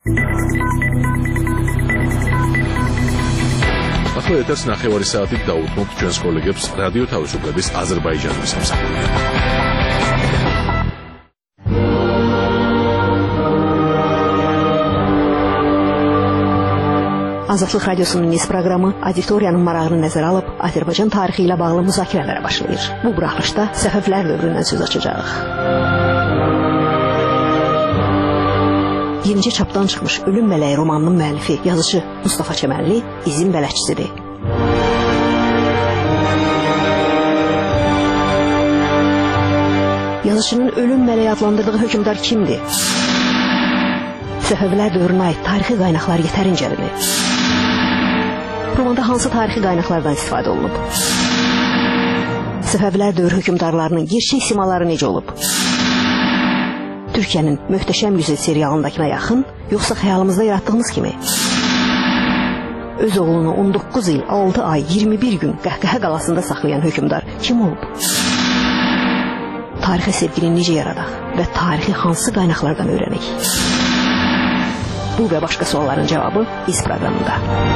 ახლა ეთერს 9 საათით დაუბრუნდით ჩვენს კოლეგებს რადიო თავისუფლების აზერბაიჯანის სამსახურიდან. Azadlıq Radiosunun Niz proqramı auditoriyanın marağını nəzərə alıb Azərbaycan tarixi ilə bağlı müzakirələrə başlayır. Bu buraxılışda Səfəvilər dövründən söz açacağıq. Yenicə çapdan çıxmış Ölüm Mələyi romanının müəllifi, yazıcı Mustafa Çəmənli izin bələdçisidir. Yazıcının Ölüm Mələyi adlandırdığı hökmdar kimdir? Səfəvilər dövrünə aid tarixi qaynaqlar yetərincədir. Romanda hansı tarixi qaynaqlardan istifadə olunub? Səfəvilər dövrü hökmdarlarının gerçək simaları necə olub? Türkiyənin Möhtəşəm Yüzü serialındakına yaxın, yoxsa xəyalımızda yaratdığımız kimi? Öz oğlunu 19 il, 6 ay, 21 gün Qəhqəhə qalasında saxlayan hökmdar kim olub? Tarixə sevgini necə yaradaq və tarixi hansı qaynaqlardan öyrənək? Bu və başqa sualların cavabı biz proqramında.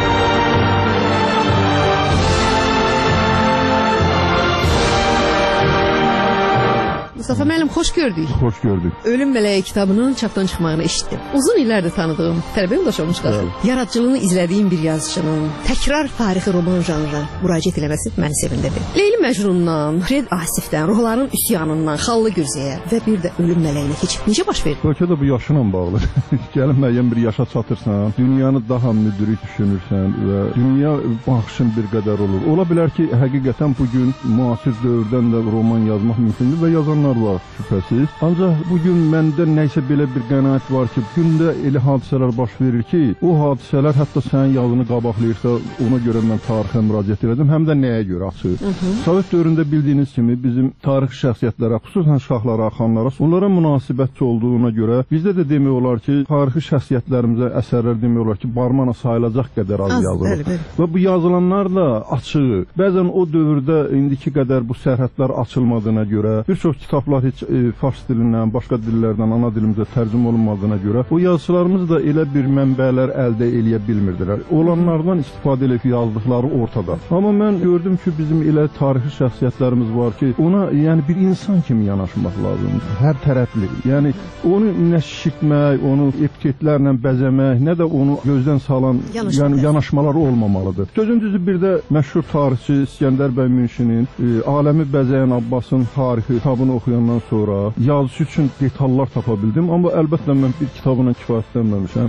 Mustafa müəllim, xoş gördük. Xoş gördük. Ölüm Mələyi kitabının çapdan çıxmağını eşitdim. Uzun illərdir tanıdığım tələbə yoldaş olmuşlar. Yaradıcılığını izlədiyim bir yazıcının təkrar tarixi roman janrına müraciət eləməsi məni sevindirdi. Leyli Məcnundan, Red Asifdən, Ruhların Üsyanından, Xallı Gürzəyə və bir də Ölüm Mələyinə keçib necə baş verdi? Bəlkə də bu yaşınla bağlı. Gəlin müəyyən bir yaşa çatırsan, dünyanı daha müdrik düşünürsən və dünya baxışın bir qədər olur. Ola bilər ki, həqiqətən bugün müasir dövrdən də roman yazmaq mümkündür və yazanlar var şübhəsiz. Ancaq bugün məndə nəysə belə bir qənaət var ki, gündə elə hadisələr baş verir ki, o hadisələr hətta sənin yazını qabaqlayırsa, ona görə mən tarixə müraciət edirdim, həm də nəyə görə açıq. Sovet dövründə bildiyiniz kimi bizim tarix şəxsiyyətlərə, xüsusən şahlara, xanlara, onlara münasibətçi olduğuna görə bizdə də demək olar ki, tarixi şəxsiyyətlərimizə əsərlər demək olar ki, barmana sayılacaq qədər az yazılır. Və bu yazılanlar da açıq. Bəzən o dövrdə indiki qədər bu sərhədlər açılmadığına görə bir çox kitablar heç fars dilindən, başqa dillərdən ana dilimizə tərcümə olunmadığına görə o yazıçılarımız da elə bir mənbələr əldə eləyə bilmirdilər. Olanlardan istifadə edib yazdıqları ortada. Amma mən gördüm ki, bizim elə tarixi şəxsiyyətlərimiz var ki, ona yəni bir insan kimi yanaşmaq lazımdır. Hər tərəfli. Yəni onu nə şişirtmək, onu epitetlərlə bəzəmək, nə də onu gözdən salan yanaşmalar olmamalıdır. Sözün düzü bir də məşhur tarixçi İskəndər bəy Münşinin Aləmi Bəzəyən Abbasın tarixi kitabını oxuyandan sonra yazısı üçün detallar tapa bildim. Amma əlbəttə mən bir kitabına kifayətlənməmişəm.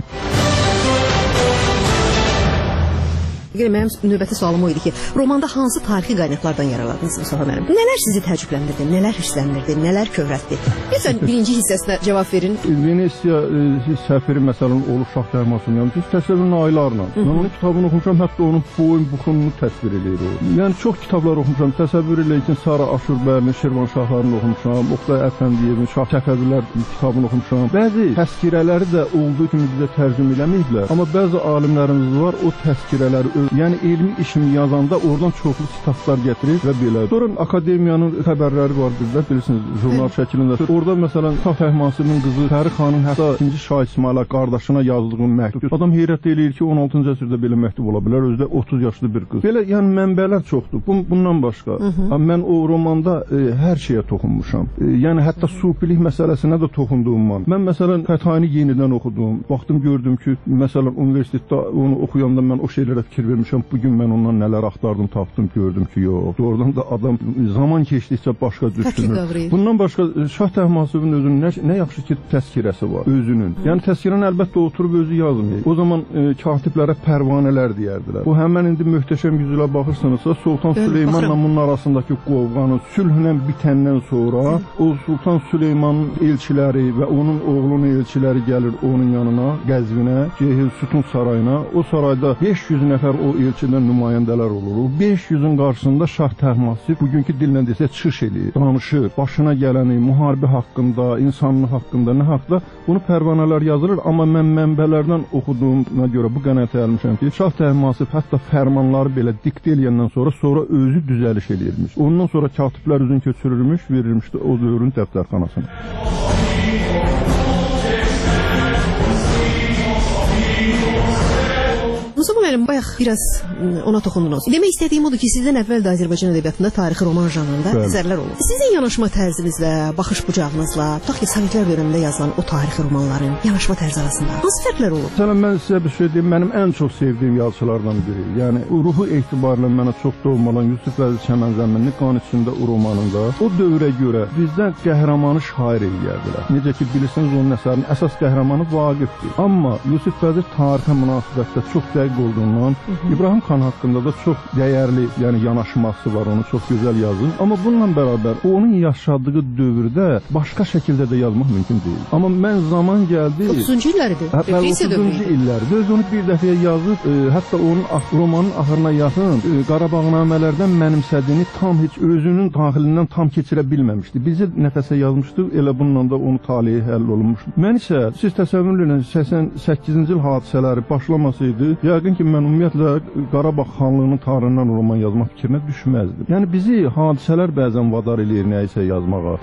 Mənim növbəti sualım o idi ki, romanda hansı tarixi qaynaqlardan yaraladınız Mustafa müəllim? Nələr sizi təəccübləndirdi, nələr hirsləndirdi, nələr kövrətdi? Lütfən birinci hissəsinə cavab verin. Venesiya səfiri məsələn olur şah dərmasının yanında. Siz təsəvvürün aylarla. Mən onun kitabını oxumuşam, hətta onun boyun buxununu təsvir edir o. Yəni çox kitablar oxumuşam. Təsəvvür elə ki, Sara Aşurbəyinin, Şirvanşahlarını oxumuşam, Oqtay Əfəndiyevin, Şah Səfəvilər kitabını oxumuşam. Bəzi təzkirələri də olduğu kimi bizə tərcümə eləməyiblər. Amma bəzi alimlərimiz var, o təzkirələri yəni elmi işimi yazanda oradan çoxlu sitatlar gətirir və belə. Sonra akademiyanın xəbərləri var bizdə, bilirsiniz, jurnal şəklində. Orada məsələn Şah Təhmasibin qızı Pəri xanın hətta ikinci Şah İsmayıla qardaşına yazdığı məktub. Adam heyrət eləyir ki, 16-cı əsrdə belə məktub ola bilər, özü də 30 yaşlı bir qız. Belə yəni mənbələr çoxdur. Bundan başqa mən o romanda hər şeyə toxunmuşam. Yəni hətta sufilik məsələsinə də toxunduğum var. Mən məsələn Fətani yenidən oxudum. Baxdım gördüm ki, məsələn universitetdə onu oxuyanda mən o şeylərə fikir vermişəm. Bugün mən ondan nələr axtardım, tapdım, gördüm ki, yox. Doğrudan da adam zaman keçdikcə başqa düşünür. Bundan başqa Şah Təhmasibin özünün nə yaxşı ki təzkirəsi var özünün. Yəni təzkirəni əlbəttə oturub özü yazmır. O zaman katiblərə pərvanələr deyərdilər. Bu həmən indi Möhtəşəm Yüzülə baxırsınızsa Sultan Süleymanla bunun arasındakı qovğanı sülhlə bitəndən sonra o Sultan Süleymanın elçiləri və onun oğlunun elçiləri gəlir onun yanına, Qəzvinə, Cehil Sütun sarayına. O sarayda 500 nəfər o elçidən nümayəndələr olur. O 500-ün qarşısında Şah Təhmasib bugünkü dillə desə çıxış edir, danışır. Başına gələni, müharibə haqqında, insanlıq haqqında, nə haqqda bunu pərvanələr yazılır. Amma mən mənbələrdən oxuduğuma görə bu qənaətə gəlmişəm ki, Şah Təhmasib hətta fərmanları belə diktə eləyəndən sonra özü düzəliş eləyirmiş. Ondan sonra katiblər üzün köçürülmüş, verilmişdi o dövrün dəftərxanasına. müəllim, bayaq biraz ona toxundunuz. Demək istədiyim odur ki, sizdən əvvəl də Azərbaycan ədəbiyyatında tarixi roman janrında əsərlər olub. Sizin yanaşma tərzinizlə, baxış bucağınızla, tutaq ki, Sovetlər dövründə yazılan o tarixi romanların yanaşma tərzi arasında hansı fərqlər olub? Məsələn, mən sizə bir şey deyim, mənim ən çox sevdiyim yazıçılardan biri. Yəni, ruhu etibarıyla mənə çox doğmalan Yusif Vəzir Çəmənzəminli Qan içində o romanında o dövrə görə bizdən qəhrəmanı şair eləyərdilər. Necə ki, bilirsiniz, onun əsərinin əsas qəhrəmanı Vaqifdir. Amma Yusif Vəzir tarixə münasibətdə çox dəqiq olduğundan İbrahim xan haqqında da çox dəyərli, yəni yanaşması var, onu çox gözəl yazır. Amma bununla bərabər onun yaşadığı dövrdə başqa şəkildə də yazmaq mümkün deyil. Amma mən zaman gəldi... 30-cu illəridir. 30-cu illərdir. Öz onu bir dəfəyə yazıb, hətta onun romanın axırına yaxın Qarabağnamələrdən mənimsədiyini tam heç özünün daxilindən tam keçirə bilməmişdi. Bizi nəfəsə yazmışdı, elə bununla da onun taleyi həll olunmuşdu. Mən isə, siz təsəvvür edin, 88-ci il hadisələri başlamasaydı, yəqin ki, mən ümumiyyətlə Qarabağ xanlığının tarixindən roman yazmaq fikrinə düşməzdim. Yəni, bizi hadisələr bəzən vadar eləyir nəyisə yazmağa.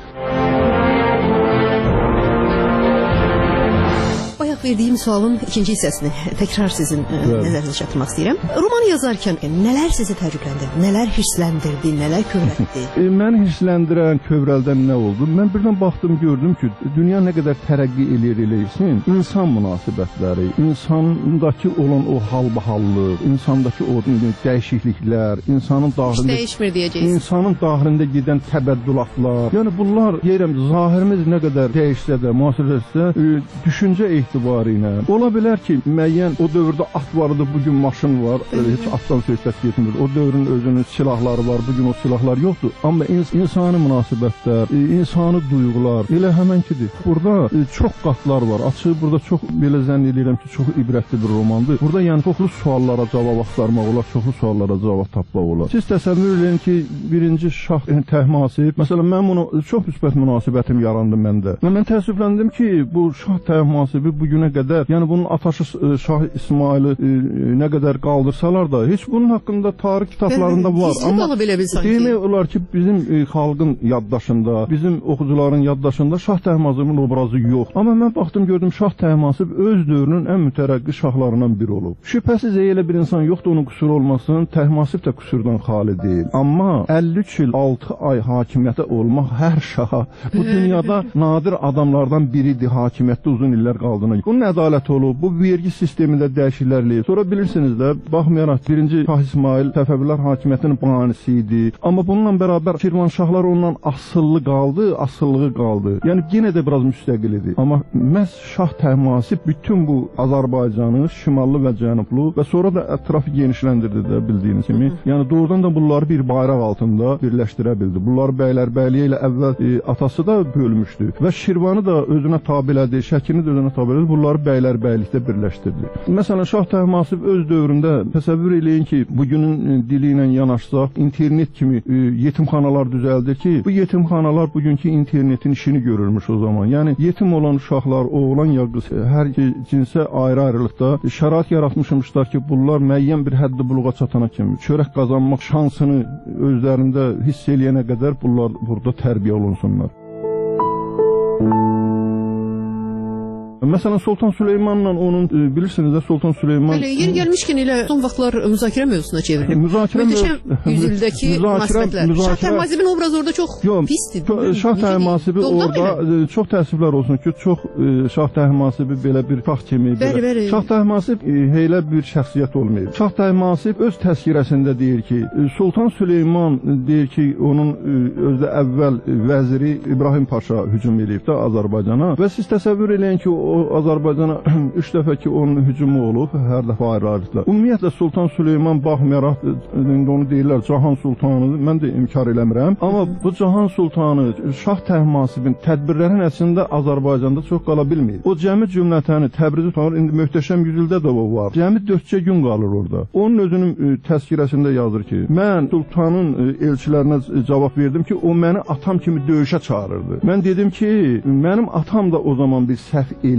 Verdiyim sualın ikinci hissəsini təkrar sizin nəzərinizə çatdırmaq istəyirəm. Romanı yazarkən nələr sizi təəccübləndirdi, nələr hirsləndirdi, nələr kövrəltdi? Məni hirsləndirən, kövrəldən nə oldu? Mən birdən baxdım, gördüm ki, dünya nə qədər tərəqqi eləyirsin, insan münasibətləri, insandakı olan o halbahallıq, insandakı o dəyişikliklər, insanın daxilində... dəyişmir deyəcəyiz. İnsanın daxilində gedən təbəddülatlar, yəni bunlar, deyirəm, zahirimiz nə qədər dəyişsə də, müasirləşsə, düşüncə etibarı ola bilər ki, müəyyən o dövrdə at vardı, bugün maşın var, heç atdan söhbət getmir. O dövrün özünün silahları var, bugün o silahlar yoxdur. Amma insani münasibətlər, insani duyğular elə həmənkidir. Burada çox qatlar var. Açıq burada çox belə zənn edirəm ki, çox ibrətli bir romandır. Burada yəni çoxlu suallara cavab axtarmaq olar, çoxlu suallara cavab tapmaq olar. Siz təsəvvür edin ki, birinci Şah Təhmasib, məsələn, mən bunu çox müsbət münasibətim yarandı məndə. Mən təəssüfləndim ki, bu Şah Təhmasibi bugün qədər, yəni bunun ataşı Şah İsmaili nə qədər qaldırsalar da, heç bunun haqqında tarix kitablarında var. Amma demək olar ki, bizim xalqın yaddaşında, bizim oxucuların yaddaşında Şah Təhmasibin obrazı yox. Amma mən baxdım, gördüm, Şah Təhmasib öz dövrünün ən mütərəqqi şahlarından biri olub. Şübhəsiz elə bir insan yoxdur, onun qüsuru olmasın, Təhmasib də qüsurdan xali deyil. Amma 53 il, 6 ay hakimiyyətə olmaq hər şaha bu dünyada nadir adamlardan biridir, hakimiyyətdə uzun illər qaldığına. Bunun ədaləti olub, bu vergi sistemində dəyişikliklər. Sonra bilirsiniz də, baxmayaraq birinci Şah İsmail Səfəvilər hakimiyyətinin banisi idi. Amma bununla bərabər Şirvanşahlar ondan asıllı qaldı, asıllığı qaldı. Yəni yenə də biraz müstəqil idi. Amma məhz Şah Təhmasib bütün bu Azərbaycanı, şimallı və cənublu və sonra da ətrafı genişləndirdi də bildiyiniz kimi. Yəni doğrudan da bunları bir bayraq altında birləşdirə bildi. Bunlar bəylərbəyliyi ilə əvvəl atası da bölmüşdü və Şirvanı da özünə tabilədi, Şəkini də özünə tabilədi. Bunları bəylərbəylikdə birləşdirdi. Məsələn, Şah Təhmasib öz dövründə təsəvvür eləyin ki, bugünün dili ilə yanaşsaq, internet kimi yetimxanalar düzəldir ki, bu yetimxanalar bugünkü internetin işini görürmüş o zaman. Yəni, yetim olan uşaqlar, oğlan ya qız, hər cinsə ayrı-ayrılıqda şərait yaratmışmışlar ki, bunlar müəyyən bir həddi buluğa çatana kimi çörək qazanmaq şansını özlərində hiss eləyənə qədər bunlar burada tərbiyə olunsunlar. Məsələn, Sultan Süleymanla onun, bilirsiniz də, Sultan Süleyman... Yeri gəlmişkən elə son vaxtlar müzakirə mövzusuna çevrilib. Möhtəşəm yüzyıldakı münasibətlər. Şah Təhmasibin obrazı orada çox pisdir. Şah Təhmasibi orada, çox təəssüflər olsun ki, çox Şah Təhmasibi belə bir şah kimi... Şah Təhmasib elə bir şəxsiyyət olmayıb. Şah Təhmasib öz təzkirəsində deyir ki, Sultan Süleyman deyir ki, onun özdə əvvəl vəziri İbrahim Paşa hücum edib də Azərbaycana və siz təsəvvür eləyin ki, o Azərbaycana 3 dəfə ki, onun hücumu olub, hər dəfə ayrı-ayrılıqlar. Ümumiyyətlə, Sultan Süleyman baxmayaraq, onu deyirlər, Cahan Sultanı, mən də inkar eləmirəm. Amma bu Cahan Sultanı, Şah Təhmasibin tədbirlərin əslində Azərbaycanda çox qala bilməyib. O cəmi cümlətəni Təbrizi tutar, indi möhtəşəm yüzyılda da o var. Cəmi 4 gün qalır orada. Onun özünün təzkirəsində yazır ki, mən Sultanın elçilərinə cavab verdim ki, o məni atam kimi döyüşə çağırırdı. Mən dedim ki, mənim atam da o zaman bir səhv eləyib.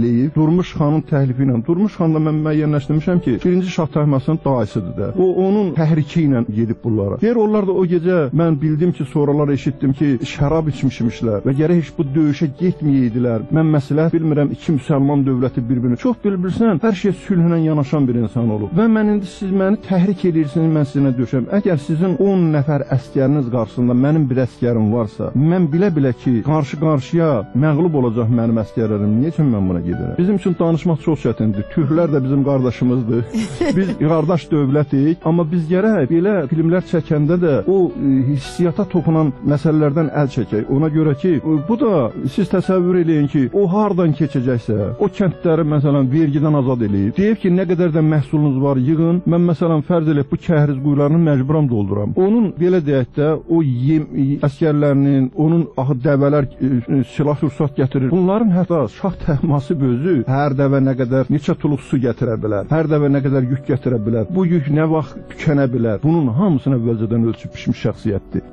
eləyib Durmuş xanın təklifi ilə. Durmuş xan da mən müəyyənləşdirmişəm ki, 1-ci Şah Təhmasibin dayısıdır da. O onun təhriki ilə gedib bunlara. Deyir onlar da o gecə mən bildim ki, sonralar eşitdim ki, şərab içmişmişlər və gərək heç bu döyüşə getməyəydilər. Mən məsləhət bilmirəm, iki müsəlman dövləti bir-birini çox bilirsən, hər şey sülhlə yanaşan bir insan olub. Və mən indi siz məni təhrik edirsiniz, mən sizinlə döyüşəm. Əgər sizin 10 nəfər əsgəriniz qarşısında mənim bir əsgərim varsa, mən bilə-bilə ki, qarşı-qarşıya məğlub olacaq mənim əsgərlərim. Niyə üçün mən buna gedirəm? Bizim üçün danışmaq çox çətindir. Türklər də bizim qardaşımızdır. Biz qardaş dövlətik, amma biz gərək belə filmlər çəkəndə də o hissiyata toxunan məsələlərdən əl çəkək. Ona görə ki, bu da siz təsəvvür eləyin ki, o hardan keçəcəksə, o kəndləri məsələn vergidən azad eləyib. Deyib ki, nə qədər də məhsulunuz var, yığın. Mən məsələn fərz eləyib bu kəhriz quyularını məcburam dolduram. Onun belə deyək də o əsgərlərinin, onun axı dəvələr silah sursat gətirir. Bunların hətta Şah Təhmasib özü hər dəvə nə qədər neçə tuluq su gətirə bilər, hər dəvə nə qədər yük gətirə bilər, bu yük nə vaxt tükənə bilər. Bunun hamısını əvvəlcədən ölçüb biçmiş şəxsiyyətdir.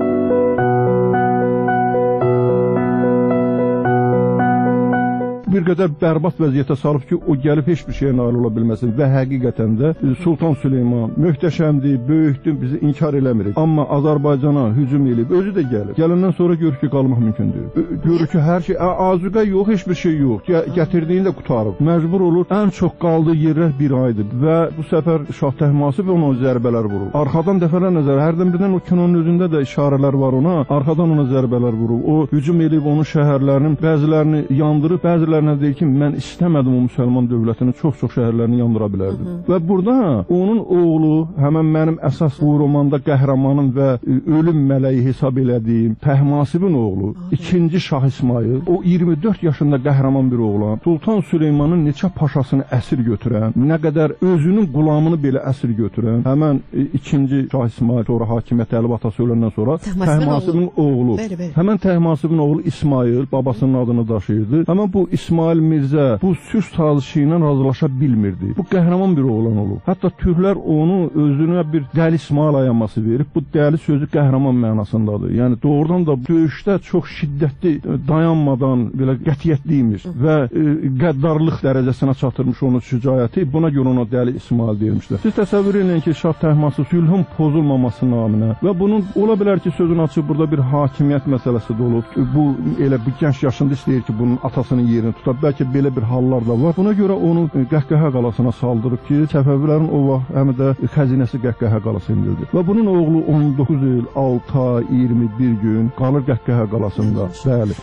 Bir qədər bərbad vəziyyətə salıb ki, o gəlib heç bir şeyə nail ola bilməsin və həqiqətən də Sultan Süleyman möhtəşəmdir, böyükdür, bizi inkar eləmirik. Amma Azərbaycana hücum edib, özü də gəlib. Gələndən sonra görür ki, qalmaq mümkündür. Görür ki, hər şey, azuqə yox, heç bir şey yox. Gətirdiyini də qutarıb. Məcbur olur, ən çox qaldığı yerlər bir aydır və bu səfər Şah Təhmasib ona zərbələr vurur. Arxadan dəfələr nəzər, hərdən birdən o kinonun özündə də işarələr var ona, arxadan ona zərbələr vurur. O hücum edib onun şəhərlərinin bəzilərini yandırıb, bəzilərini deyir ki, mən istəmədim o müsəlman dövlətinin çox-çox şəhərlərini yandıra bilərdim. Və burada onun oğlu, həmən mənim əsas bu romanda qəhrəmanım və ölüm mələyi hesab elədiyim Təhmasibin oğlu, 2-ci Şah İsmayıl, o 24 yaşında qəhrəman bir oğlan, Sultan Süleymanın neçə paşasını əsir götürən, nə qədər özünün qulamını belə əsir götürən, həmən 2-ci Şah İsmayıl sonra hakimiyyət əlib atası öləndən sonra Təhmasibin oğlu, həmən Təhmasibin oğlu İsmayıl babasının adını daşıyırdı. Həmən bu İsmail Mirzə bu sülh sazişi ilə razılaşa bilmirdi. Bu qəhrəman bir oğlan olub. Hətta türklər onu özünə bir Dəli İsmail ayanması verib. Bu dəli sözü qəhrəman mənasındadır. Yəni doğrudan da döyüşdə çox şiddətli, dayanmadan belə qətiyyətliymiş və qəddarlıq dərəcəsinə çatırmış onun şücaəti. Buna görə ona Dəli İsmail deyilmişdir. Siz təsəvvür edin ki, Şah Təhmasib sülhün pozulmaması naminə və bunun ola bilər ki, sözün açıq burada bir hakimiyyət məsələsi də olub. Bu elə bu gənc yaşında istəyir ki, bunun atasının yerini tutar. Bəlkə belə bir hallar da var. Buna görə onu Qəhqəhə qalasına saldırıb ki, Səfəvilərin o vaxt həm də xəzinəsi Qəhqəhə qalası indirdi. Və bunun oğlu 19 il, 6 ay, 21 gün qalır Qəhqəhə qalasında. Bəli.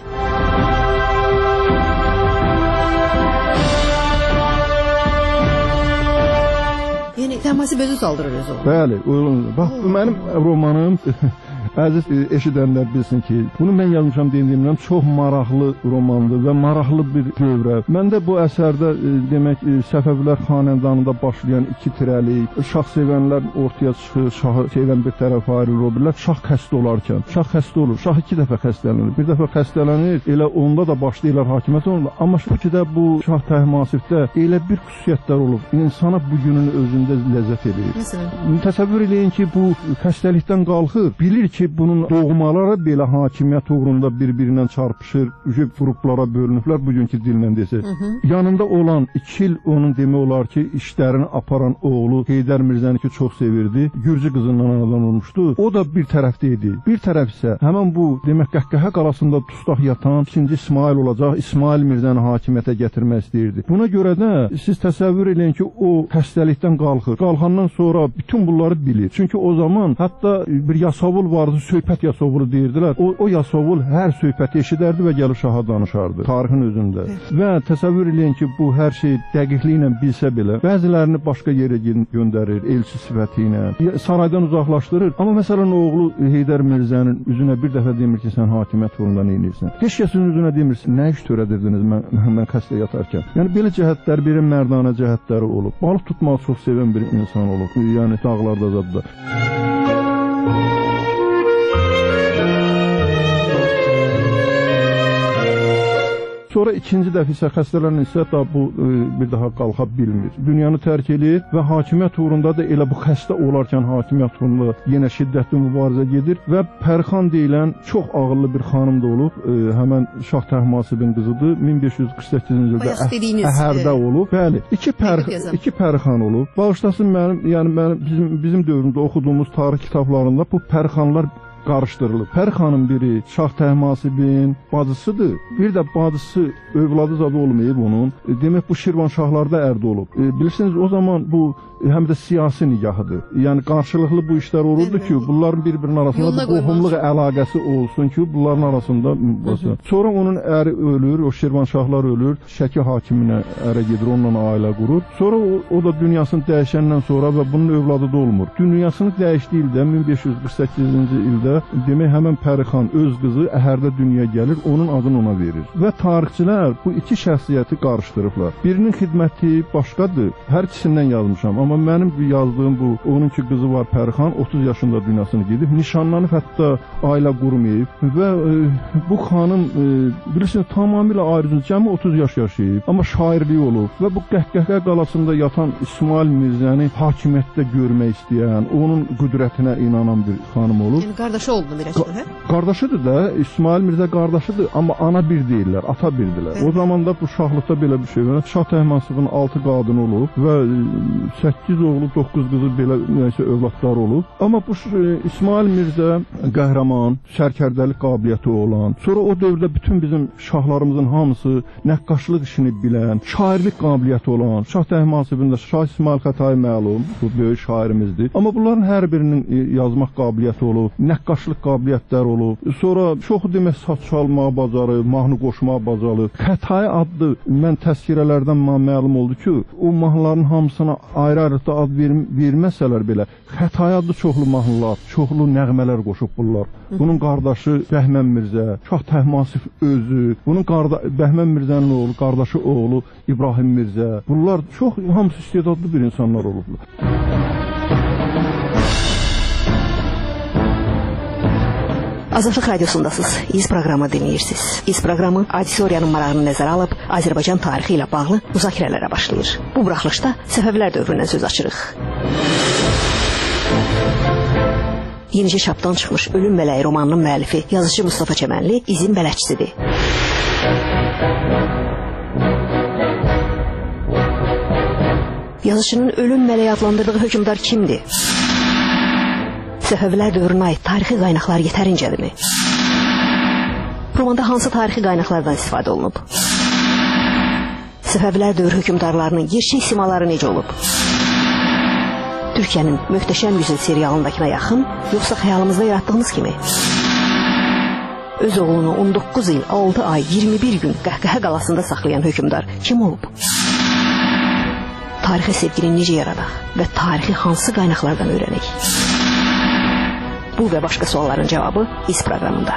Yəni Təhmasib özü saldırır özü. Bəli. Bax, mənim romanım əziz eşidənlər bilsin ki, bunu mən yazmışam dediyimdən çox maraqlı romandır və maraqlı bir dövrə. Məndə bu əsərdə demək Səfəvilər xanədanında başlayan iki tirəlik, şah sevənlər ortaya çıxır, şahı sevən bir tərəf ayrılır, o birlər şah xəstə olarkən. Şah xəstə olur, şah 2 dəfə xəstələnir. Bir dəfə xəstələnir, elə onda da başlayırlar hakimiyyət olurlar. Amma şu ki də bu Şah Təhmasibdə elə bir xüsusiyyətlər olub, insana bu günün özündə ləzzət edir. Təsəvvür eləyin ki, bu xəstəlikdən qalxır, bilir ki, bunun doğmaları belə hakimiyyət uğrunda bir-birindən çarpışır, qruplara bölünüblər, bugünkü dillə desək. Yanında olan 2 il onun demək olar ki, işlərini aparan oğlu Heydər Mirzəni ki, çox sevirdi. Gürcü qızından anadan olmuşdu. O da bir tərəfdə idi. Bir tərəf isə həmən bu demək Qəhqəhə qalasında dustaq yatan 2-ci İsmail olacaq, İsmail Mirzəni hakimiyyətə gətirmək istəyirdi. Buna görə də siz təsəvvür edin ki, o xəstəlikdən qalxır. Qalxandan sonra bütün bunları bilir. Çünki o zaman hətta bir yasavul vardı, söhbət yasavulu deyirdilər. O yasavul hər söhbəti eşidərdi və gəlib şaha danışardı. Tarixin özündə. Və təsəvvür edin ki, bu hər şey dəqiqliklə bilsə belə, bəzilərini başqa yerə göndərir, elçi sifəti ilə, saraydan uzaqlaşdırır. Amma məsələn, oğlu Heydər Mirzənin üzünə bir dəfə demir ki, sən hakimiyyət uğrunda nə edirsən? Heç kəsin üzünə demirsin, nə iş törədirdiniz mən xəstə yatarkən? Yəni, belə cəhətlər, bir mərdanə cəhətləri olub. Balıq tutmağı çox sevən bir insan olub. Yəni, dağlarda zadda. Sonra ikinci dəfə isə xəstələrin isə da bu bir daha qalxa bilmir. Dünyanı tərk edir və hakimiyyət uğrunda da elə bu xəstə olarkən hakimiyyət uğrunda yenə şiddətli mübarizə gedir və Pərxan deyilən çox ağıllı bir xanım da olub. Həmən Şah Təhmasibin qızıdır. 1548-ci ildə Əhərdə olub. Bəli, iki Pərxan olub. Bağışlasın bizim dövrümüzdə oxuduğumuz tarix kitablarında bu Pərxanlar qarışdırılıb. Pərxanın biri Şah Təhmasibin bacısıdır. Bir də bacısı övladı zadı olmayıb onun. Demək bu Şirvanşahlarda ərdə olub. Bilirsiniz o zaman bu həm də siyasi nigahıdır. Yəni qarşılıqlı bu işlər olurdu ki, bunların bir-birinin arasında qohumluq əlaqəsi olsun ki, bunların arasında sonra onun əri ölür, o Şirvanşahlar ölür, Şəki hakiminə ərə gedir, onunla ailə qurur. Sonra o da dünyasını dəyişəndən sonra və bunun övladı da olmur. Dünyasını dəyişdiyi ildə 1548-ci ildə demək həmən Pərixan öz qızı Əhərdə dünyaya gəlir, onun adını ona verir. Və tarixçilər bu iki şəxsiyyəti qarışdırıblar. Birinin xidməti başqadır. Hər ikisindən yazmışam. Amma mənim yazdığım bu, onun ki qızı var Pərixan, 30 yaşında dünyasını gedib, nişanlanıb hətta ailə qurmayıb və bu xanım bilirsiniz tamamilə ayrıca cəmi 30 yaş yaşayıb, amma şairliyi olub və bu Qəhqəhə qalasında yatan İsmail Mirzəni hakimiyyətdə görmək istəyən, onun qüdrətinə inanan bir xanım olub. Yəni qardaşı oldu Mirəcədə, hə? Qardaşıdır da, İsmail Mirzə qardaşıdır, amma ana bir deyirlər, ata bildilər. O zaman da bu şahlıqda belə bir şey var. Şah Təhmasibin 6 qadını olub və 8 oğlu, 9 qızı belə nəysə övladlar olub. Amma bu İsmail Mirzə qəhrəman, sərkərdəlik qabiliyyəti olan, sonra o dövrdə bütün bizim şahlarımızın hamısı nəqqaşlıq işini bilən, şairlik qabiliyyəti olan, Şah Təhmasibin də Şah İsmail Xətai məlum, bu böyük şairimizdir. Amma bunların hər birinin yazmaq qabiliyyəti olub, nəqqaşlıq qabiliyyətləri olub. Sonra çoxu demək saç çalmağı bacarır, mahnı qoşmağı bacarır. Xətai adlı mən təzkirələrdən məlum oldu ki, o mahnıların hamısına ayrı-ayrı ad verməsələr belə, Xətai adlı çoxlu mahnılar, çoxlu nəğmələr qoşub bunlar. Bunun qardaşı Bəhmən Mirzə, Şah Təhmasib özü, bunun Bəhmən Mirzənin oğlu, qardaşı oğlu İbrahim Mirzə. Bunlar çox hamısı istedadlı bir insanlar olublar. Azadlıq Radiosundasınız. İz proqramı dinləyirsiniz. İz proqramı auditoriyanın marağını nəzərə alıb Azərbaycan tarixi ilə bağlı müzakirələrə başlayır. Bu buraxılışda Səfəvilər dövründən söz açırıq. Yenicə çapdan çıxmış Ölüm Mələyi romanının müəllifi yazıcı Mustafa Çəmənli izin bələdçisidir. Yazıcının Ölüm Mələyi adlandırdığı hökmdar kimdir? Səfəvilər dövrünə aid tarixi qaynaqlar yetərincədirmi? Romanda hansı tarixi qaynaqlardan istifadə olunub? Səfəvilər dövrü hökmdarlarının gerçək simaları necə olub? Türkiyənin Möhtəşəm Yüzül serialındakına yaxın, yoxsa xəyalımızda yaratdığımız kimi? Öz oğlunu 19 il, 6 ay, 21 gün Qəhqəhə qalasında saxlayan hökmdar kim olub? Tarixə sevgini necə yaradaq və tarixi hansı qaynaqlardan öyrənək? Bu və başqa sualların cavabı İz proqramında.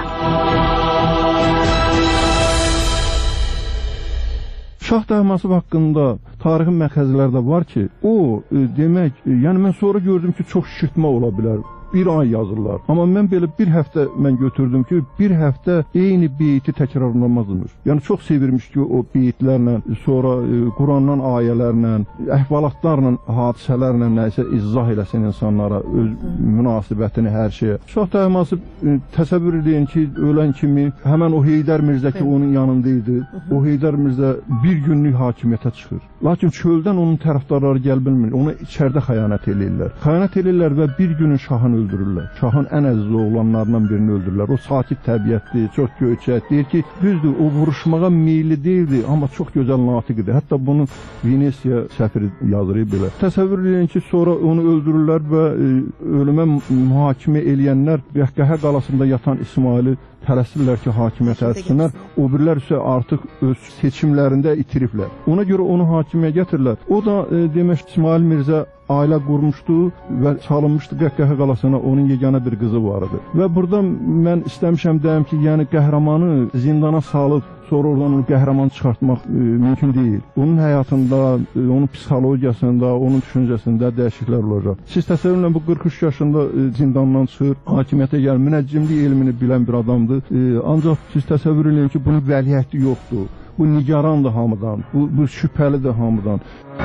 Şah Təhmasib haqqında tarixi məxəzlərdə var ki, o demək, yəni mən sonra gördüm ki, çox şişirtmə ola bilər. Bir ay yazırlar. Amma mən belə bir həftə mən götürdüm ki, bir həftə eyni beyti təkrarlanmazmış. Yəni çox sevirmiş ki, o beytlərlə, sonra Qurandan ayələrlə, əhvalatlarla, hadisələrlə nəsə izah eləsin insanlara, öz münasibətini hər şeyə. Şah Təhmasib təsəvvür edin ki, ölən kimi həmən o Heydər Mirzə ki, onun yanında idi. O Heydər Mirzə bir günlük hakimiyyətə çıxır. Lakin çöldən onun tərəfdarları gəl bilmir. Ona içəridə xəyanət eləyirlər. Xəyanət eləyirlər və bir günün şahını öldürürlər. Şahın ən əziz oğlanlarından birini öldürürlər. O sakit təbiətli, çox göyçək. Deyir ki, düzdür, o vuruşmağa meyilli deyildi, amma çox gözəl natiq idi. Hətta bunu Venesiya səfiri yazır belə. Təsəvvür edin ki, sonra onu öldürürlər və ölümə mühakimə eləyənlər Qəhqəhə qalasında yatan İsmaili tələsirlər ki, hakimiyyətə etsinlər. O birlər isə artıq öz seçimlərində itiriblər. Ona görə onu hakimiyyəyə gətirirlər. O da demək İsmail Mirzə ailə qurmuşdu və çalınmışdı Qəqqəhə qalasına, onun yeganə bir qızı vardı. Və burada mən istəmişəm deyim ki, yəni qəhrəmanı zindana salıb sonra oradan onu qəhrəman çıxartmaq mümkün deyil. Onun həyatında, onun psixologiyasında, onun düşüncəsində dəyişikliklər olacaq. Siz təsəvvürlə bu 43 yaşında zindandan çıxır, hakimiyyətə gəlir, münəccimlik elmini bilən bir adamdır. Ancaq siz təsəvvür edin ki, bunun vəliəhdi yoxdur. Bu nigarandır hamıdan, bu şübhəlidir hamıdan.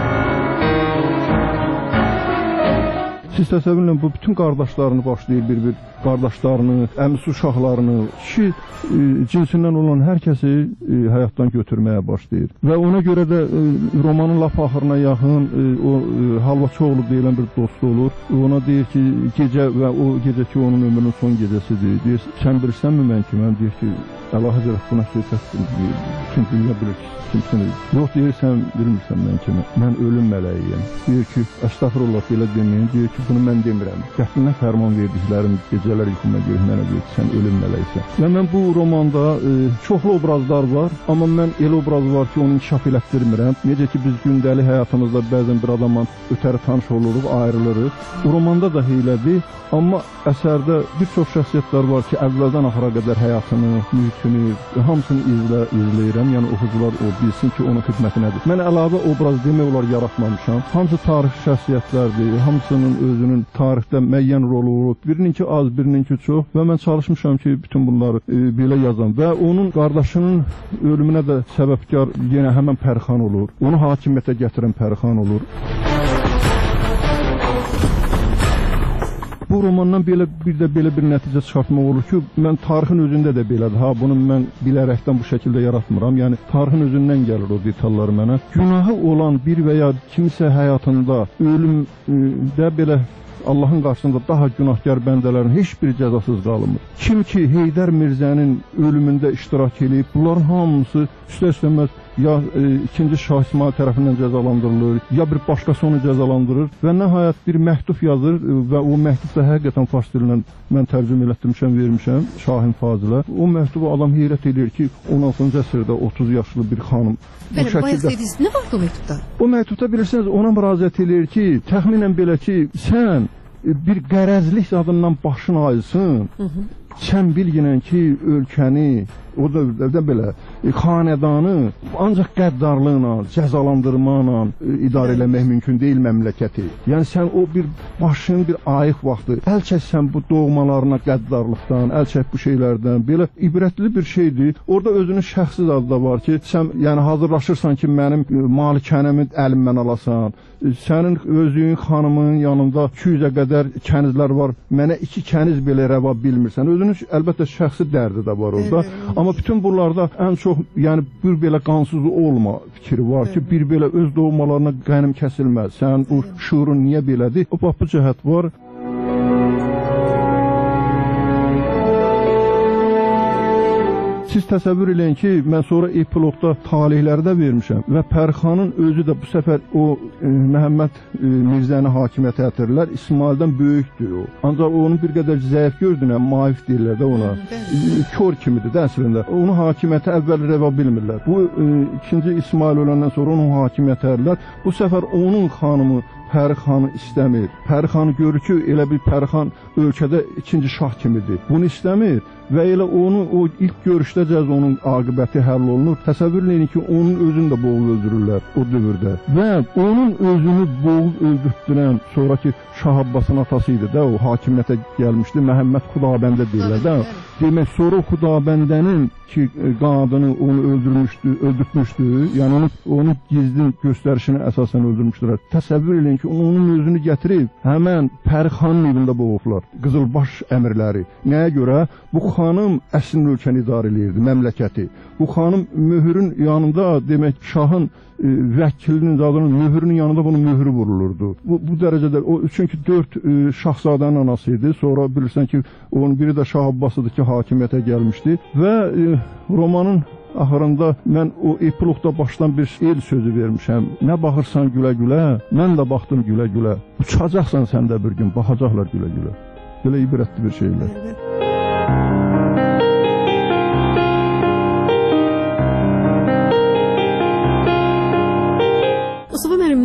Siz təsəvvür edin, bu bütün qardaşlarını başlayır bir-bir, qardaşlarını, əmisi uşaqlarını, kişi cinsindən olan hər kəsi həyatdan götürməyə başlayır. Və ona görə də romanın lap axırına yaxın o Halvaçıoğlu deyilən bir dostu olur. Ona deyir ki, gecə və o gecəki onun ömrünün son gecəsidir. Deyir, sən bilirsənmi mən ki? Mən deyir ki, Əlahəzrət buna söhbət bütün dünya bilir ki, kimsiniz? Yox, deyir, sən bilmirsən mən kimi. Mən ölüm mələyiyəm. Deyir ki, əstəğfurullah, belə deməyin. Deyir ki, bunu mən demirəm. Qəflinə fərman verdiklərim gecələr yuxuma görür, mənə deyir ki, sən ölüm mələysən. Və mən bu romanda çoxlu obrazlar var, amma mən elə obraz var ki, onu inkişaf elətdirmirəm. Necə ki, biz gündəlik həyatımızda bəzən bir adamla ötəri tanış oluruq, ayrılırıq. Bu romanda da heylədir, amma əsərdə bir çox şəxsiyyətlər var ki, əvvəldən axıra qədər həyatını, mühitini, hamısını izləyirəm. Yəni oxucular o bilsin ki, onun xidməti nədir. Mən əlavə obraz demək olar yaratmamışam. Hamısı tarixi şəxsiyyətlərdir, hamısının özünün tarixdə müəyyən rolu olub. Birininki az, birininki çox və mən çalışmışam ki, bütün bunları belə yazam və onun qardaşının ölümünə də səbəbkar yenə həmən Pərxan olur. Onu hakimiyyətə gətirən Pərxan olur. Bu romandan belə bir nəticə çıxartmaq olur ki, mən tarixin özündə də belədir. Ha, bunu mən bilərəkdən bu şəkildə yaratmıram. Yəni tarixin özündən gəlir o detallar mənə. Günahı olan bir və ya kimisə həyatında ölümdə belə Allahın qarşısında daha günahkar bəndələrin heç biri cəzasız qalmır. Kim ki Heydər Mirzənin ölümündə iştirak edib, bunların hamısı üstə-üstəməz ya ikinci Şah İsmail tərəfindən cəzalandırılır, ya bir başqası onu cəzalandırır və nəhayət bir məktub yazır və o məktubda həqiqətən fars dilindən mən tərcümə elətdirmişəm, vermişəm Şahin Fazilə. O məktubu adam heyrət edir ki, 16-cı əsrdə 30 yaşlı bir xanım bu şəkildə... Nə var o məktubda? O məktubda bilirsiniz, ona müraciət edir ki, təxminən belə ki, sən bir qərəzlik zadından başın ayılsın, sən bilginən ki, ölkəni, o da belə, xanədanı ancaq qəddarlıqla, cəzalandırmaqla idarə eləmək mümkün deyil məmləkəti. Yəni sən o bir başın bir ayıq vaxtı, əl çəksən bu doğmalarına qəddarlıqdan, əl çək bu şeylərdən, belə ibrətli bir şeydir. Orada özünün şəxsi adı da var ki, sən yəni hazırlaşırsan ki, mənim malikənəmi əlimdən alasan, sənin özün xanımın yanında 200-ə qədər kənizlər var, mənə 2 kəniz belə rəva bilmirsən. Özünün əlbəttə şəxsi dərdi də var orada. Amma bütün bunlarda ən çox yəni bir belə qansız olma fikri var ki, bir belə öz doğmalarına qənim kəsilməz. Sənin bu şuurun niyə belədir? O bax bu cəhət var. Siz təsəvvür eləyin ki, mən sonra epilogda talihləri də vermişəm və Pərxanın özü də bu səfər o Məhəmməd Mirzəni hakimiyyətə gətirirlər. İsmaildən böyükdür o. Ancaq onu bir qədər zəif gördülər, maif deyirlər də ona. Kör kimidir də əslində. Onu hakimiyyətə əvvəl rəva bilmirlər. Bu ikinci İsmail öləndən sonra onu hakimiyyətə ərirlər. Bu səfər onun xanımı Pərxanı istəmir. Pərxanı görür ki, elə bir Pərxan ölkədə ikinci şah kimidir. Bunu istəmir və elə onu o ilk görüşdəcəz onun aqibəti həll olunur. Təsəvvür edin ki, onun özünü də boğub öldürürlər o dövrdə. Və onun özünü boğub öldürtdürən sonraki Şah Abbasın atası idi də, o hakimiyyətə gəlmişdi. Məhəmməd Xudabəndə deyirlər də. Demək, sonra Xudabəndənin ki, qadını onu öldürtmüşdü, yəni onun gizli göstərişini əsasən öldürmüşdülər. Təsəvvür edin ki, onun özünü gətirib həmən Pərxanın evində boğublar, Qızılbaş əmirləri. Nəyə görə? Bu xanım əslində ölkəni idarə edirdi, məmləkəti. Bu xanım möhürün yanında, demək, şahın vəkilinin zadının möhürünün yanında bunun möhürü vurulurdu. Bu dərəcədə, çünki 4 şahzadənin anası idi. Sonra bilirsən ki, onun biri də Şah Abbasıdır ki, hakimiyyətə gəlmişdi və romanın axırında mən o epilogda başdan bir el sözü vermişəm. Nə baxırsan gülə-gülə, mən də baxdım gülə-gülə. Uçacaqsan sən də bir gün, baxacaqlar gülə-gülə. Belə ibrətli bir şeylər.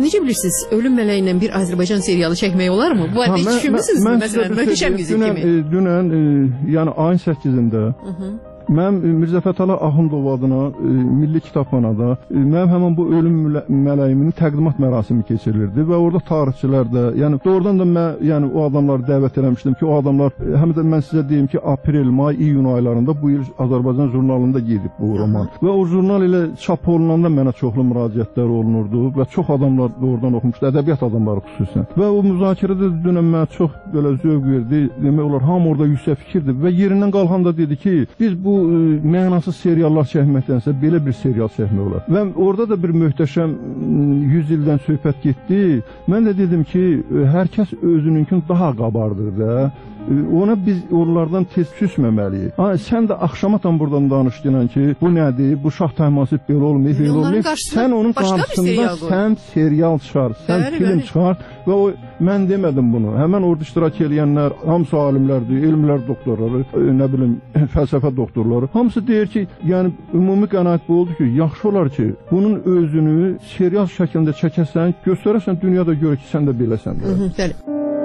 necə bilirsiniz, Ölüm mələyi ilə bir Azərbaycan serialı çəkmək olarmı? Bu arada heç düşünmüsünüzmü məsələn, Möhtəşəm Yüzük kimi? Dünən, yəni ayın 8-də mən Mirzə Fətəli Axundov adına Milli Kitabxanada mənim həmin bu Ölüm mələyinin təqdimat mərasimi keçirilirdi və orada tarixçilər də, yəni doğrudan da mən yəni o adamları dəvət eləmişdim ki, o adamlar həm də mən sizə deyim ki, aprel, may, iyun aylarında bu il Azərbaycan jurnalında gedib bu roman. Və o jurnal ilə çap olunanda mənə çoxlu müraciətlər olunurdu və çox adamlar doğrudan oxumuşdu, ədəbiyyat adamları xüsusən. Və o müzakirədə dünən mənə çox belə zövq verdi. Demək olar hamı orada yüksək fikirdir və yerindən qalxanda dedi ki, biz bu mənasız seriallar çəkməkdənsə belə bir serial çəkmək olar. Və orada da bir möhtəşəm 100 ildən söhbət getdi. Mən də dedim ki, hər kəs özününkün daha qabardır da. Ona biz onlardan tez küsməməliyik. Sən də axşamatan buradan danışdın ki, bu nədir, bu şah təhmasib belə olmayıb, belə olmayıb. Sən onun qarşısında sən serial çıxar, sən film çıxar və o, mən demədim bunu. Həmən orada iştirak edenlər, hamısı alimlərdir, elmlər doktorları, nə bilim, fəlsəfə doktorları. Hamısı deyir ki, yəni ümumi qənaət bu oldu ki, yaxşı olar ki, bunun özünü serial şəklində çəkəsən, göstərəsən, dünyada görür ki, sən də beləsən. Bəli.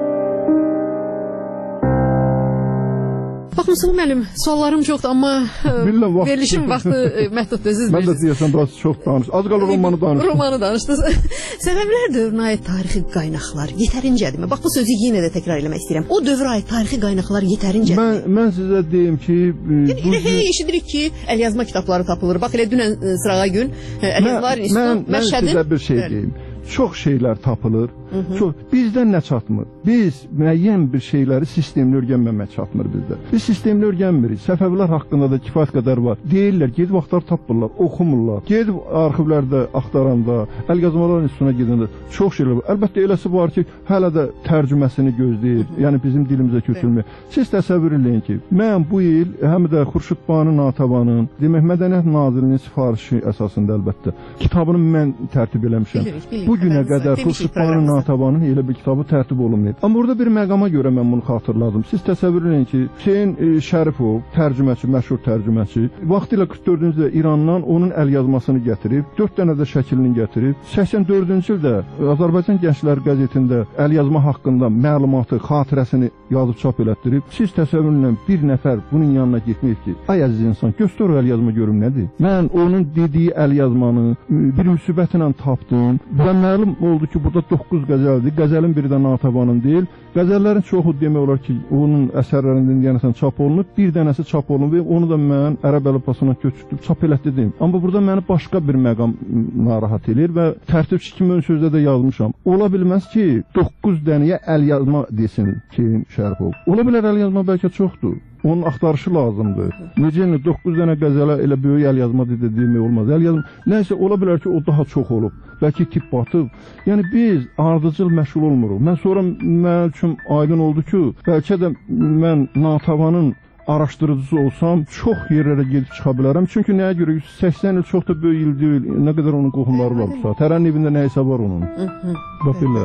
Bax Mustafa müəllim, suallarım çoxdur, amma verilişin vaxtı məhduddur, siz bilirsiniz. Mən də deyəsən, biraz çox danış. Az qalır romanı danışdınız. Romanı danışdınız. Səbəblər dövrünə aid tarixi qaynaqlar yetərincədirmi? Bax bu sözü yenə də təkrar eləmək istəyirəm. O dövrə aid tarixi qaynaqlar yetərincədirmi? Mən sizə deyim ki... Yəni eşidirik ki, əlyazma kitabları tapılır. Bax elə dünən Sırağa gün Əlyazmalar İnstitutu Məşhədin... Mən sizə bir şey deyim. Çox şeylər tapılır. Bizdən nə çatmır? Biz müəyyən bir şeyləri sistemli öyrənməmək çatmır bizdə. Biz sistemli öyrənmirik. Səfəvilər haqqında da kifayət qədər var. Deyirlər, gedib vaxtlar tapırlar, oxumurlar. Gedib arxivlərdə axtaranda, əlyazmalar institutuna gedəndə çox şeylər var. Əlbəttə eləsi var ki, hələ də tərcüməsini gözləyir. Yəni bizim dilimizə köçürülmür. Siz təsəvvür eləyin ki, mən bu il həm də Xurşud Banu Natəvanın, demək Mədəniyyət Nazirliyinin sifarişi əsasında əlbəttə kitabını mən tərtib eləmişəm. Bu günə qədər Xurşud Banu Natəvanın elə bir kitabı tərtib olunmayıb. Amma burada bir məqama görə mən bunu xatırladım. Siz təsəvvür edin ki, Hüseyn Şərifov, tərcüməçi, məşhur tərcüməçi, vaxtilə 44-cü ildə İrandan onun əlyazmasını gətirib, 4 dənə də şəklini gətirib, 84-cü ildə Azərbaycan Gənclər qəzetində əlyazma haqqında məlumatı, xatirəsini yazıb çap elətdirib. Siz təsəvvür edin, bir nəfər bunun yanına getməyib ki, ay əziz insan, göstər o əlyazma görüm nədir? Mən onun dediyi əlyazmanı bir müsibətlə tapdım və məlum oldu ki, burada 9 qəzəldir. Qəzəlin biri də Natəvanın deyil. Qəzəllərin çoxu demək olar ki, onun əsərlərindən deyəsən çap olunub, bir dənəsi çap olunub və onu da mən ərəb əlifbasına köçürtüb çap elətdirdim. Amma burada məni başqa bir məqam narahat edir və tərtibçi kimi ön sözdə də yazmışam. Ola bilməz ki, 9 dənəyə əlyazma desin Hüseyn Şərifov. Ola bilər əlyazma bəlkə çoxdur. Onun axtarışı lazımdır. Necə 9 dənə qəzələ elə böyük əlyazma demək olmaz. Əlyazma nəsə ola bilər ki, o daha çox olub. Bəlkə tip batıb. Yəni biz ardıcıl məşğul olmuruq. Mən sonra mənim üçün aydın oldu ki, bəlkə də mən Natəvanın araşdırıcısı olsam çox yerlərə gedib çıxa bilərəm. Çünki nəyə görə 180 il çox da böyük il deyil. Nə qədər onun qohumları var bu saat. Tərənin evində nə isə var onun. Bax belə.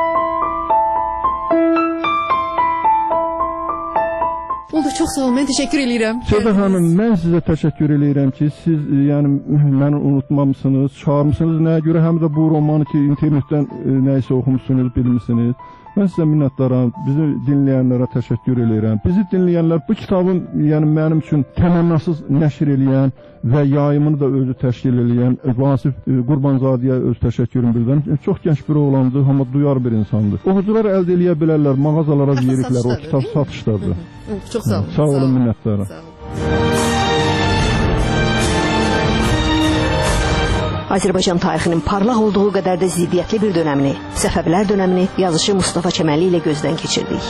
Oldu, çox sağ olun, mən təşəkkür edirəm. Səbah xanım, mən sizə təşəkkür edirəm ki, siz yəni məni unutmamışsınız, çağırmışsınız. Nəyə görə həm də bu romanı ki, internetdən nəyisə oxumuşsunuz, bilmişsiniz. Mən sizə minnətdaram, bizi dinləyənlərə təşəkkür edirəm. Bizi dinləyənlər bu kitabın yəni mənim üçün təmənnasız nəşr eləyən və yayımını da özü təşkil eləyən Vasif Qurbanzadəyə öz təşəkkürümü bildirirəm. Çox gənc bir oğlandır, amma duyar bir insandır. Oxucular əldə eləyə bilərlər, mağazalara veriklər, o kitab satışdadır. Çox sağ olun. Sağ olun, minnətdaram. Azərbaycan tarixinin parlaq olduğu qədər də ziddiyyətli bir dönəmini, Səfəvilər dönəmini yazışı Mustafa Çəmənli ilə gözdən keçirdik.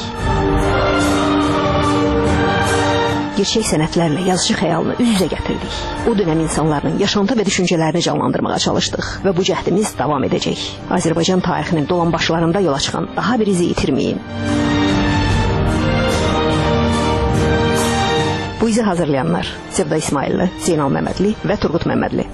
Gerçək sənətlərlə yazışı xəyalını üz-üzə gətirdik. O dönəm insanlarının yaşantı və düşüncələrini canlandırmağa çalışdıq və bu cəhdimiz davam edəcək. Azərbaycan tarixinin dolambaçlarında yola çıxan daha bir izi itirməyin. Bu izi hazırlayanlar Sevda İsmailli, Zeynal Məmmədli və Turqut Məmmədli.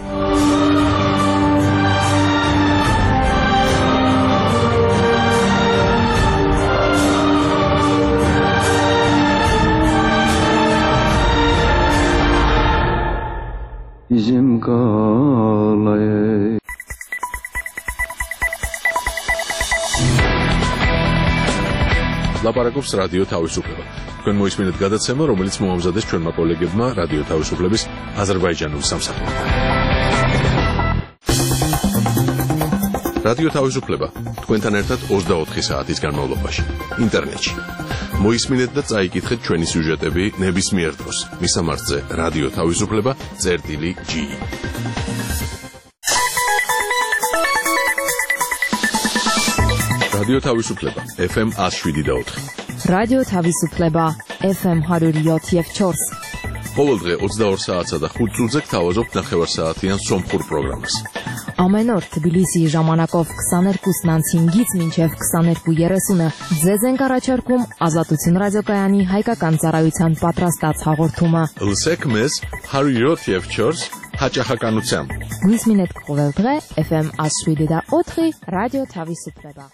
Bizim qalay ლაპარაკობს რადიო თავისუფლება. თქვენ მოისმინეთ გადაცემა, რომელიც მოამზადეს ჩვენმა კოლეგებმა რადიო თავისუფლების აზერბაიჯანული სამსახურიდან. რადიო თავისუფლება თქვენთან ერთად 24 საათის განმავლობაში ინტერნეტში. მოისმინეთ და წაიკითხეთ ჩვენი სიუჟეტები ნებისმიერ დროს. მისამართზე რადიო თავისუფლება.ge. რადიო თავისუფლება FM 107.4. რადიო თავისუფლება FM 107.4. ყოველ დღე 22 საათსა და 5 წუთზე გთავაზობთ ნახევარსაათიან სომხურ პროგრამას. Ամեն օր Թբիլիսի ժամանակով 22:05-ից մինչև 22:30-ը ձեզ ենք առաջարկում Ազատություն ռադիոկայանի հայկական ծառայության պատրաստած հաղորդումը։ Լսեք մեզ 107.4 հաճախականությամբ։ Միսմինետ կողել დღე FM 107.4 ռադիո Թավիսուպլեբա։